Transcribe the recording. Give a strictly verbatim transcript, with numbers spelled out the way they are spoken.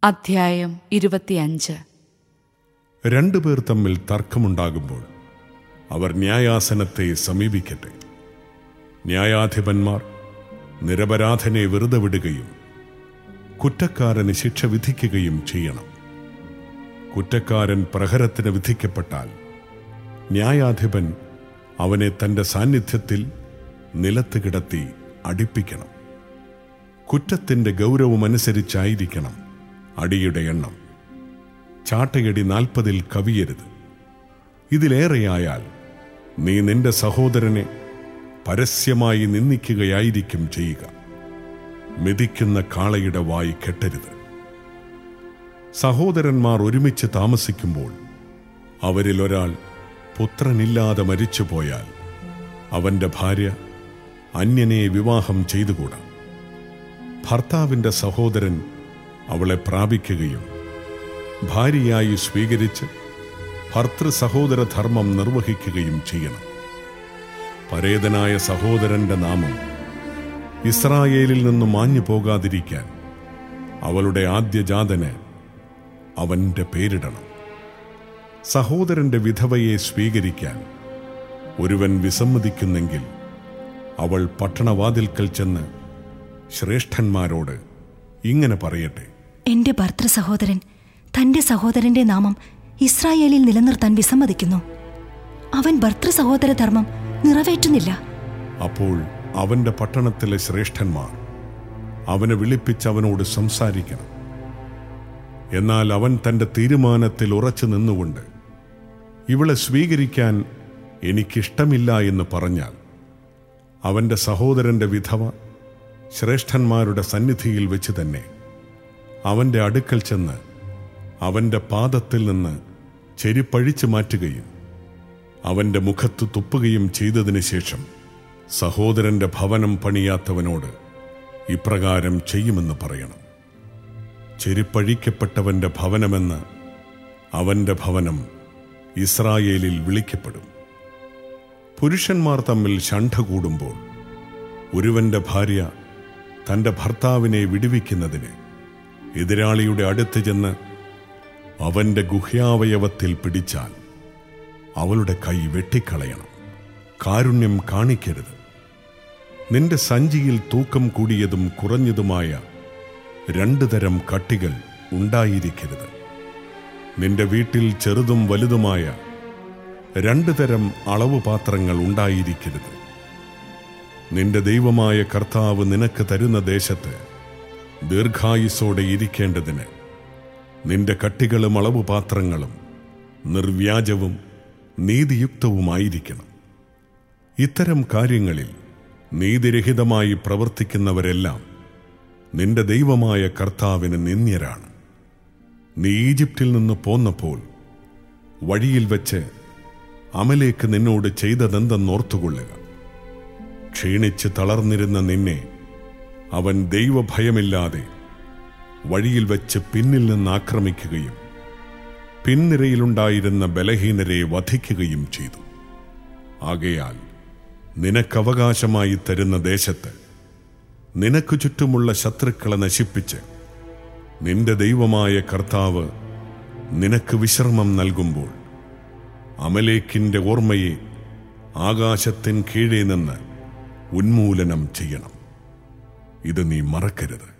അധ്യായം ഇരുപത്തിയഞ്ച്. രണ്ടുപേർ തമ്മിൽ തർക്കമുണ്ടാകുമ്പോൾ അവർ ന്യായാസനത്തെ സമീപിക്കട്ടെ. ന്യായാധിപന്മാർ നിരപരാധനെ വെറുതെ വിടുകയും കുറ്റക്കാരന് ശിക്ഷ വിധിക്കുകയും ചെയ്യണം. കുറ്റക്കാരൻ പ്രഹരത്തിന് വിധിക്കപ്പെട്ടാൽ ന്യായാധിപൻ അവനെ തന്റെ സാന്നിധ്യത്തിൽ നിലത്ത് കിടത്തി അടിപ്പിക്കണം. കുറ്റത്തിന്റെ ഗൗരവമനുസരിച്ചായിരിക്കണം അടിയുടെ എണ്ണം. ചാട്ടയടി നാൽപ്പതിൽ കവിയരുത്. ഇതിലേറെയായാൽ നീ നിന്റെ സഹോദരനെ പരസ്യമായി നിന്ദിക്കുകയായിരിക്കും ചെയ്യുക. മെതിക്കുന്ന കാളയുടെ വായി കെട്ടരുത്. സഹോദരന്മാർ ഒരുമിച്ച് താമസിക്കുമ്പോൾ അവരിൽ ഒരാൾ പുത്രനില്ലാതെ മരിച്ചുപോയാൽ അവന്റെ ഭാര്യ അന്യനെ വിവാഹം ചെയ്തുകൂടാ. ഭർത്താവിന്റെ സഹോദരൻ അവളെ പ്രാപിക്കുകയും ഭാര്യയായി സ്വീകരിച്ച് ഭർത്തൃ സഹോദര ധർമ്മം നിർവഹിക്കുകയും ചെയ്യണം. പരേതനായ സഹോദരന്റെ നാമം ഇസ്രായേലിൽ നിന്ന് മാഞ്ഞു പോകാതിരിക്കാൻ അവളുടെ ആദ്യജാതന് അവന്റെ പേരിടണം. സഹോദരന്റെ വിധവയെ സ്വീകരിക്കാൻ ഒരുവൻ വിസമ്മതിക്കുന്നെങ്കിൽ അവൾ പട്ടണവാതിൽക്കൽ ചെന്ന് ശ്രേഷ്ഠന്മാരോട് ഇങ്ങനെ പറയട്ടെ: എന്റെ ഭർത്തൃ സഹോദരൻ തന്റെ സഹോദരന്റെ നാമം ഇസ്രായേലിൽ നിലനിർത്താൻ വിസമ്മതിക്കുന്നു. അവൻ ഭർത്തൃ സഹോദര ധർമ്മം നിറവേറ്റുന്നില്ല. അപ്പോൾ അവന്റെ പട്ടണത്തിലെ ശ്രേഷ്ഠന്മാർ അവനെ വിളിപ്പിച്ച് അവനോട് സംസാരിക്കണം. എന്നാൽ അവൻ തന്റെ തീരുമാനത്തിൽ ഉറച്ചു നിന്നുകൊണ്ട് ഇവളെ സ്വീകരിക്കാൻ എനിക്കിഷ്ടമില്ല എന്ന് പറഞ്ഞാൽ അവന്റെ സഹോദരന്റെ വിധവ ശ്രേഷ്ഠന്മാരുടെ സന്നിധിയിൽ വെച്ച് തന്നെ അവന്റെ അടുക്കൽ ചെന്ന് അവന്റെ പാദത്തിൽ നിന്ന് ചെരിപ്പഴിച്ചു മാറ്റുകയും അവന്റെ മുഖത്ത് തുപ്പുകയും ചെയ്തതിനു ശേഷം സഹോദരന്റെ ഭവനം പണിയാത്തവനോട് ഇപ്രകാരം ചെയ്യുമെന്ന് പറയണം: ചെരിപ്പഴിക്കപ്പെട്ടവന്റെ ഭവനമെന്ന് അവന്റെ ഭവനം ഇസ്രായേലിൽ വിളിക്കപ്പെടും. പുരുഷന്മാർ തമ്മിൽ ശണ്ഠ കൂടുമ്പോൾ ഒരുവന്റെ ഭാര്യ തന്റെ ഭർത്താവിനെ വിടുവിക്കുന്നതിന് എതിരാളിയുടെ അടുത്ത് ചെന്ന് അവന്റെ ഗുഹ്യാവയവത്തിൽ പിടിച്ചാൽ അവളുടെ കൈ വെട്ടിക്കളയണം. കാരുണ്യം കാണിക്കരുത്. നിന്റെ സഞ്ചിയിൽ തൂക്കം കൂടിയതും കുറഞ്ഞതുമായ രണ്ടു തരം കട്ടികൾ ഉണ്ടായിരിക്കരുത്. നിന്റെ വീട്ടിൽ ചെറുതും വലുതുമായ രണ്ടു തരം അളവ് പാത്രങ്ങൾ ഉണ്ടായിരിക്കരുത്. നിന്റെ ദൈവമായ കർത്താവ് നിനക്ക് തരുന്ന ദേശത്ത് ദീർഘായുസ്സോടെ ഇരിക്കേണ്ടതിന് നിന്റെ കട്ടികളും അളവ് പാത്രങ്ങളും നിർവ്യാജവും നീതിയുക്തവുമായിരിക്കണം. ഇത്തരം കാര്യങ്ങളിൽ നീതിരഹിതമായി പ്രവർത്തിക്കുന്നവരെല്ലാം നിന്റെ ദൈവമായ കർത്താവിന് നിന്ദ്യരാണ്. നീ ഈജിപ്തിൽ നിന്ന് പോന്നപ്പോൾ വഴിയിൽ വെച്ച് അമലേക്ക് നിന്നോട് ചെയ്തതെന്തെന്നോർത്തുകൊള്ളുക. ക്ഷീണിച്ച് തളർന്നിരുന്ന നിന്നെ അവൻ ദൈവഭയമില്ലാതെ വഴിയിൽ വെച്ച് പിന്നിൽ നിന്ന് ആക്രമിക്കുകയും പിൻനിരയിലുണ്ടായിരുന്ന ബലഹീനരെ വധിക്കുകയും ചെയ്തു. ആകയാൽ നിനക്കവകാശമായി തരുന്ന ദേശത്ത് നിനക്കു ചുറ്റുമുള്ള ശത്രുക്കളെ നശിപ്പിച്ച് നിന്റെ ദൈവമായ കർത്താവ് നിനക്ക് വിശ്രമം നൽകുമ്പോൾ അമലേക്കിന്റെ ഓർമ്മയെ ആകാശത്തിൻ കീഴേ നിന്ന് ഉന്മൂലനം ചെയ്യണം. ഇത് നീ മറക്കരുത്.